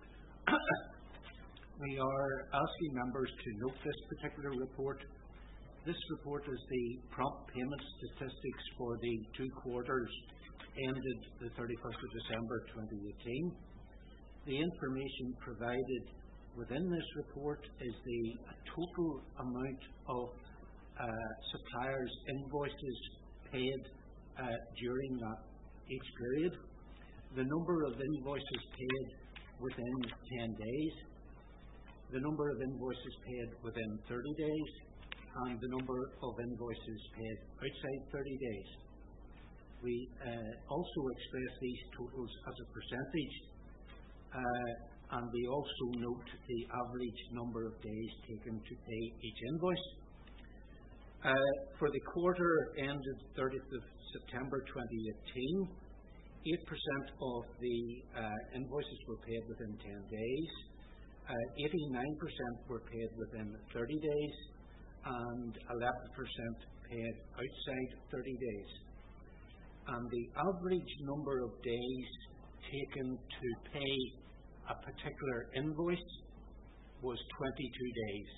We are asking members to note this particular report. This report is the prompt payment statistics for the two quarters ended the thirty-first of December twenty eighteen. The information provided within this report is the total amount of uh, suppliers' invoices paid uh, during that each period, the number of invoices paid within ten days, the number of invoices paid within thirty days, and the number of invoices paid outside thirty days. We uh, also express these totals as a percentage, uh, and we also note the average number of days taken to pay each invoice. Uh, for the quarter ended thirtieth of September twenty eighteen, eight percent of the uh, invoices were paid within ten days, uh, eighty-nine percent were paid within thirty days, and eleven percent paid outside thirty days. And the average number of days taken to pay a particular invoice was twenty-two days.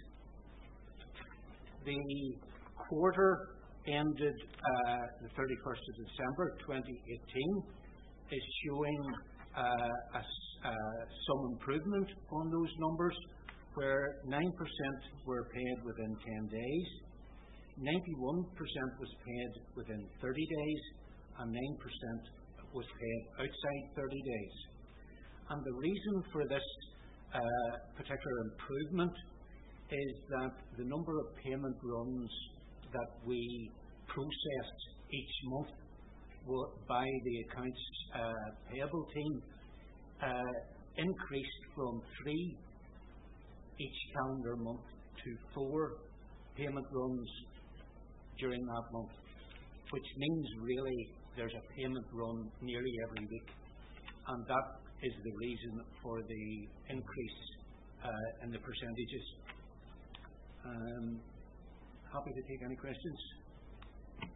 The quarter ended uh, the thirty-first of December twenty eighteen is showing uh, a, uh, some improvement on those numbers, where nine percent were paid within ten days, ninety-one percent was paid within thirty days, and nine percent was paid outside thirty days. And the reason for this uh, particular improvement is that the number of payment runs that we processed each month by the accounts uh, payable team uh, increased from three each calendar month to four payment runs during that month, which means really there's a payment run nearly every week, and that is the reason for the increase uh, in the percentages. Um, Happy to take any questions.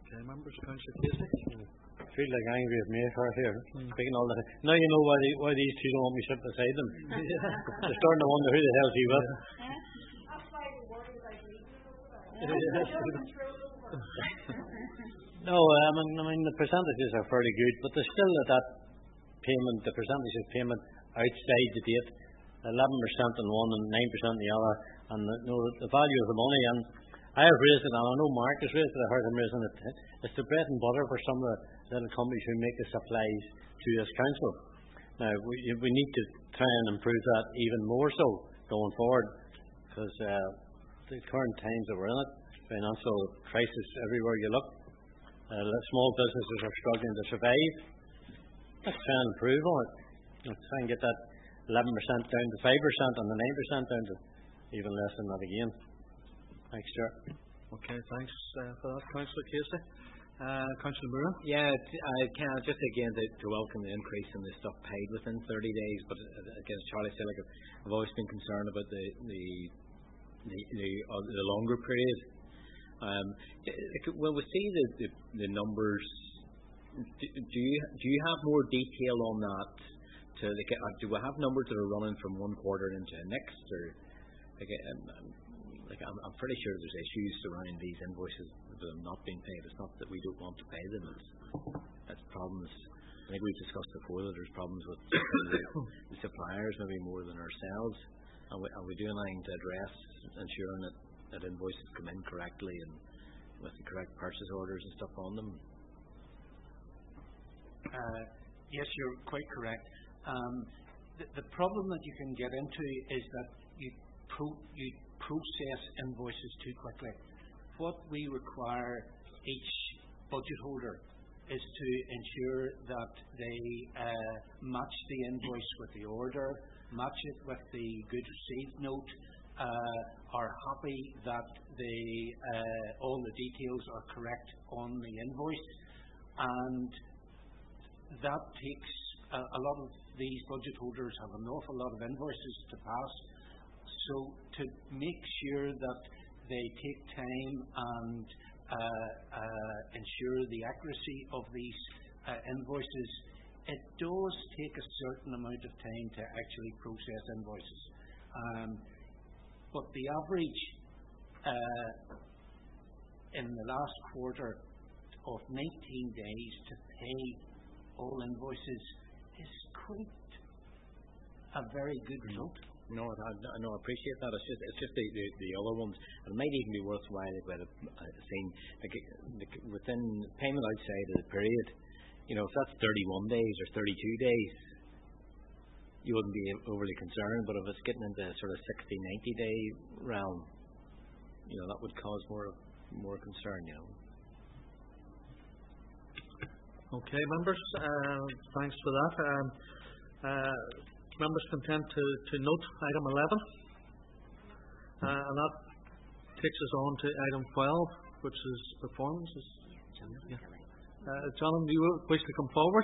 Okay, members, Councillor Casey. I feel like angry at Mayfair here, speaking all the time. Now you know why, they, why these two don't want me sit beside them. They're starting to wonder who the hell's he with. No, I mean, I mean the percentages are fairly good, but there's still at that payment, the percentage of payment outside the date, eleven percent in one and nine percent in the other, and the, you know, the value of the money. And I have raised it, and I know Mark has raised it, I heard him raising it. It's the bread and butter for some of the little companies who make the supplies to this council. Now, we, we need to try and improve that even more so going forward, because uh, the current times that we're in it, financial crisis everywhere you look, uh, small businesses are struggling to survive. Let's try and improve on it. Let's try and get that eleven percent down to five percent and the nine percent down to even less than that again. Thanks, Chair. Okay, thanks uh, for that, Councillor Casey. Uh, Councillor Moran. Yeah, I can just again to, to welcome the increase in the stuff paid within thirty days. But uh, again, as Charlie said, like I've always been concerned about the the the the, uh, the longer period. Um, when we see the, the the numbers, do, do you do you have more detail on that? To like, uh, do we have numbers that are running from one quarter into the next, or like? Um, Like I'm, I'm pretty sure there's issues surrounding these invoices that are not being paid. It's not that we don't want to pay them. It's, it's problems. I think we've discussed before that there's problems with the, the suppliers maybe more than ourselves. And we, are we doing anything to address ensuring that, that invoices come in correctly and with the correct purchase orders and stuff on them? Uh, yes, you're quite correct. Um, the, the problem that you can get into is that you pro, you process invoices too quickly. What we require each budget holder is to ensure that they uh, match the invoice with the order, match it with the goods received note, uh, are happy that the uh, all the details are correct on the invoice, and that takes a, a lot of these budget holders have an awful lot of invoices to pass. So to make sure that they take time and uh, uh, ensure the accuracy of these uh, invoices, it does take a certain amount of time to actually process invoices. Um, but the average uh, in the last quarter of nineteen days to pay all invoices is quite a very good result. No, I, I no, I appreciate that. It's just, it's just the, the, the other ones. It might even be worthwhile if we had uh, seen like, like within payment outside of the period. You know, if that's thirty-one days or thirty-two days, you wouldn't be overly concerned. But if it's getting into sort of sixty, ninety day realm, you know, that would cause more more concern. You know. Okay, members. Uh, thanks for that. Um, uh, Members content to, to note item eleven, uh, and that takes us on to item twelve, which is performances. Yeah. Uh, John, do you wish to come forward?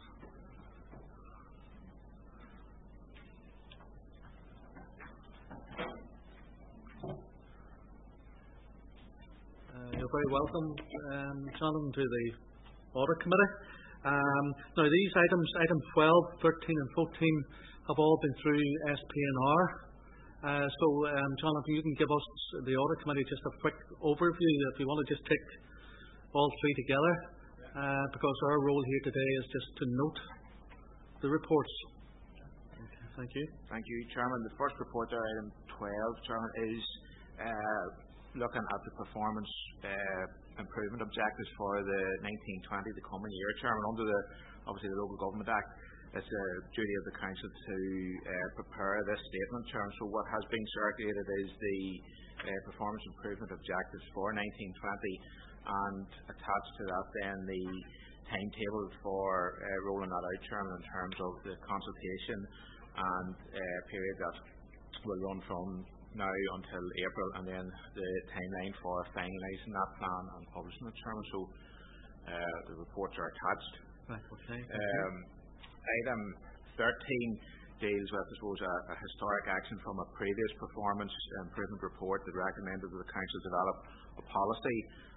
Uh, you're very welcome, um, John, to the Audit Committee. Um, now, these items, item twelve, thirteen, and fourteen, have all been through S P N R. Uh, so, um, John, if you can give us, the Audit Committee, just a quick overview, if you want to just take all three together, uh, because our role here today is just to note the reports. Okay, thank you. Thank you, Chairman. The first report there, item twelve, Chairman, is uh, looking at the performance uh, improvement objectives for the nineteen twenty, the coming year, Chairman, under the, obviously, the Local Government Act. It's a duty of the Council to uh, prepare this statement, Chairman. So what has been circulated is the uh, performance improvement objectives for nineteen twenty, and attached to that then the timetable for uh, rolling that out, Chairman, in terms of the consultation and uh, period that will run from now until April, and then the timeline for finalising that plan and publishing it, Chairman. So uh, the reports are attached. Right, okay. Um, item thirteen deals with, I suppose, a, a historic action from a previous performance improvement report that recommended that the Council develop a policy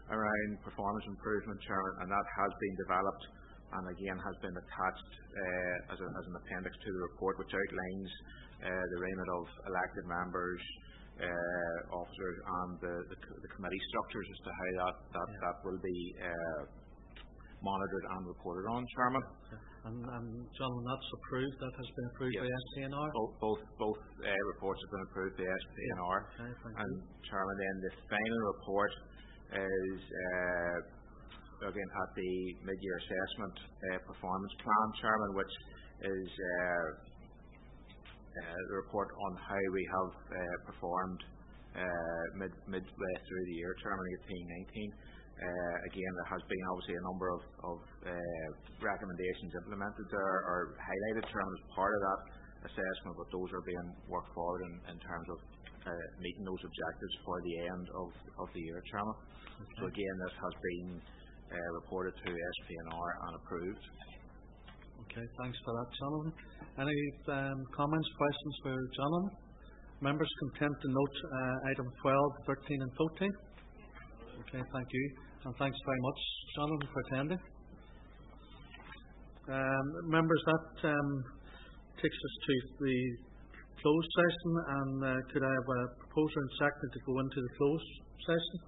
around performance improvement, Chairman, and that has been developed and again has been attached uh, as, a, as an appendix to the report, which outlines uh, the remit of elected members, uh, officers, and the, the, the committee structures as to how that that, yeah. that will be uh, monitored and reported on, Chairman. And, and John, that's approved. That has been approved yes. by S P N R. Both both, both uh, reports have been approved by S P N R. Okay, and Chairman, then the final report is uh, again at the mid-year assessment uh, performance plan, Chairman, which is uh, uh, the report on how we have uh, performed uh, mid midway through the year, Chairman, eighteen nineteen. Uh, again, there has been obviously a number of, of uh, recommendations implemented there or highlighted, Chairman, as part of that assessment, but those are being worked forward in, in terms of uh, meeting those objectives for the end of, of the year, Chairman. Okay. So again, this has been uh, reported to S P N R and approved. Okay, thanks for that, Jonathan. Any um, comments, questions for Jonathan? Members content to note uh, item twelve, thirteen and fourteen? Okay, thank you. And thanks very much, Jonathan, for attending. Um, members, that um, takes us to the closed session, and uh, could I have a proposer and second to go into the closed session?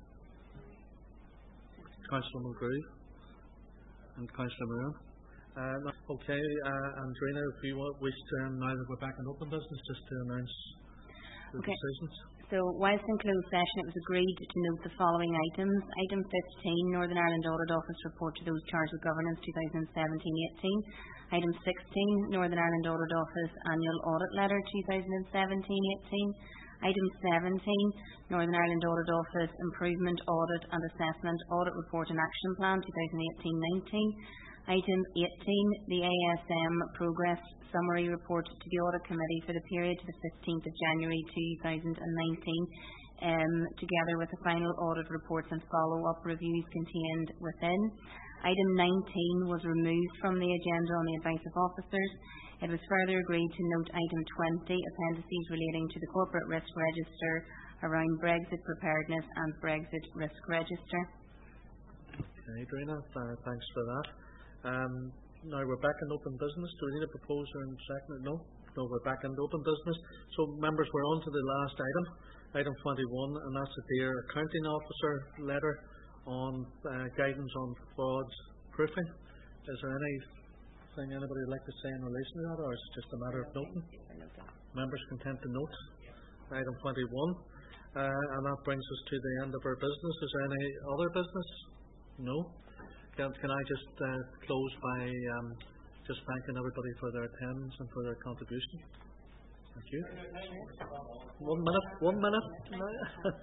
Councillor Mulgrew and Councillor Moore. Uh, okay, uh, Andrina, if you want, wish to, um, now that we're back in open business, just to announce the okay. decisions. So, whilst in closed session, it was agreed to note the following items. Item fifteen, Northern Ireland Audit Office report to those charged with governance twenty seventeen eighteen. Item sixteen, Northern Ireland Audit Office Annual Audit Letter twenty seventeen eighteen. Item seventeen, Northern Ireland Audit Office Improvement Audit and Assessment Audit Report and Action Plan twenty eighteen nineteen. Item eighteen, the A S M Progress Summary Report to the Audit Committee for the period to the fifteenth of January two thousand nineteen, um, together with the final audit reports and follow-up reviews contained within. Item nineteen was removed from the agenda on the advice of officers. It was further agreed to note item twenty, appendices relating to the Corporate Risk Register around Brexit preparedness and Brexit Risk Register. Okay, Drina, uh, thanks for that. Um, now we're back in open business. Do we need a proposer and second? No? No, we're back in open business. So, members, we're on to the last item, item twenty-one, and that's the Dear Accounting Officer letter on uh, guidance on fraud proofing. Is there anything anybody would like to say in relation to that, or is it just a matter of noting? Members content to note item twenty-one, uh, and that brings us to the end of our business. Is there any other business? No? Can, can I just uh, close by um, just thanking everybody for their attendance and for their contribution? Thank you. One minute. One minute.